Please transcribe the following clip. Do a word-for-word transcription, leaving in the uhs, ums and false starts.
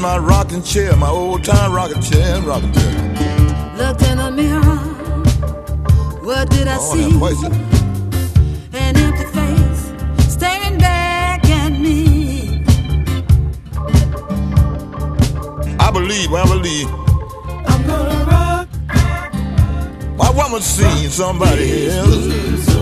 in my rocking chair, my old time rocking chair, rocking chair. Looked in the mirror, what did I Oh, see? that voice. An empty face staring back at me. I believe, I believe. I'm gonna rock. My woman seen somebody else.